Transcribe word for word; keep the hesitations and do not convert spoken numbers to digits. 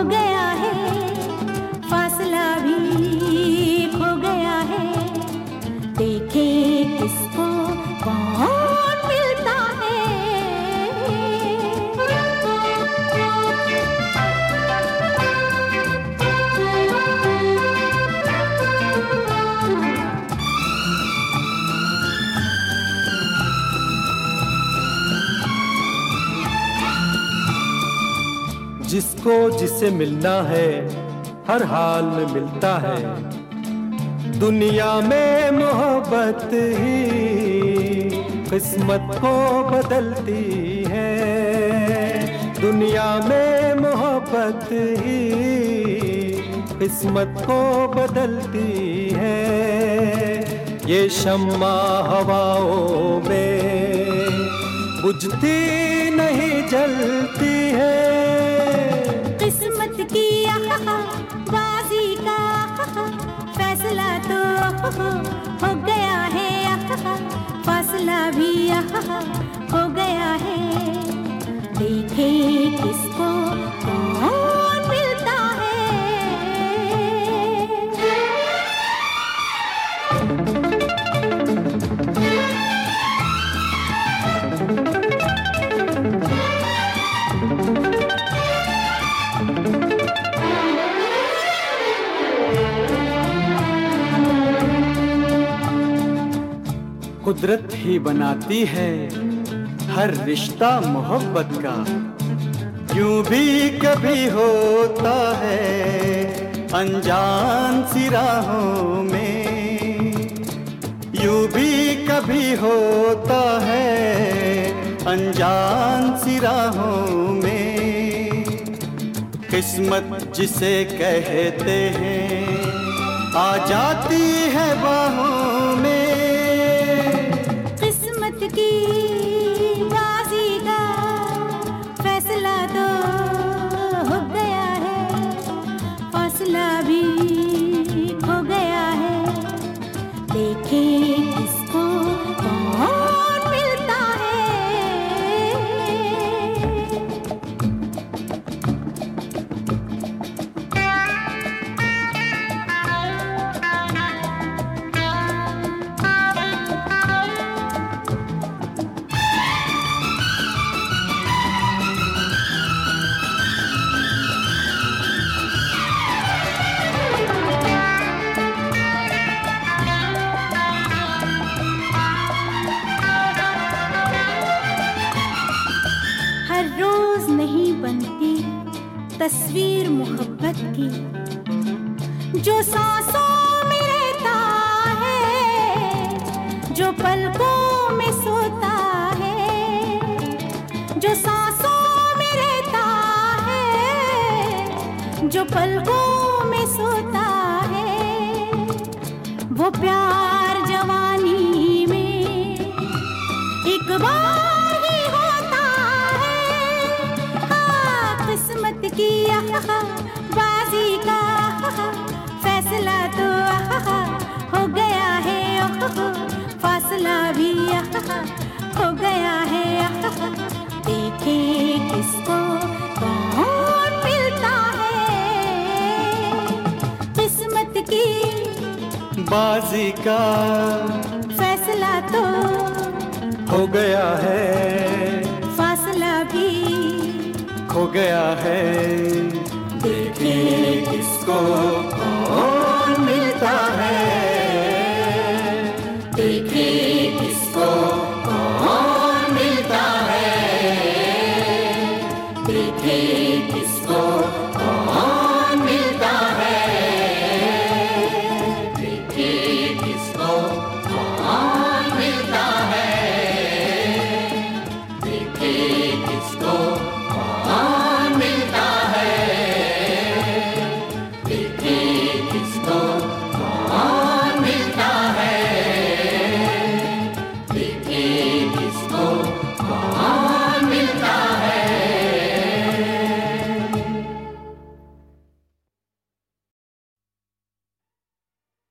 गया है, फासला भी खो गया है। देखे किसको कौन मिलता है। जिसको जिसे मिलना है हर हाल में मिलता है। दुनिया में मोहब्बत ही किस्मत को बदलती है। दुनिया में मोहब्बत ही किस्मत को बदलती है। ये शम्मा हवाओं में बुझती नहीं जलती है। किस्मत की बाजी का फैसला तो हो गया है, फासला भी हो गया है। देखे किसको कौन मिलता है। कुदरत ही बनाती है हर रिश्ता मोहब्बत का। यूं भी कभी होता है अनजान सी राहों में। यूं भी कभी होता है अनजान सी राहों में। किस्मत जिसे कहते हैं आ जाती है बाहों में। की बाजी का फैसला तो हो गया है, फासला भी खो गया है। देखे किसको कौन मिलता है। हर रोज नहीं बनती तस्वीर मोहब्बत की। जो सांसों में रहता है, जो पलकों में सोता है। जो सांसों में रहता है, जो पलकों में सोता है। वो प्यार जवानी में एक बार ही होता है। हाँ, किस्मत की बाजी का फैसला तो हो गया है, फासला भी हो गया है। देखे किसको कौन मिलता है। किस्मत की बाजी का फैसला तो हो गया है, फासला भी खो गया है। देखे किसको कौन मिलता है। देखे किसको कौन मिलता है। देखे किसको कौन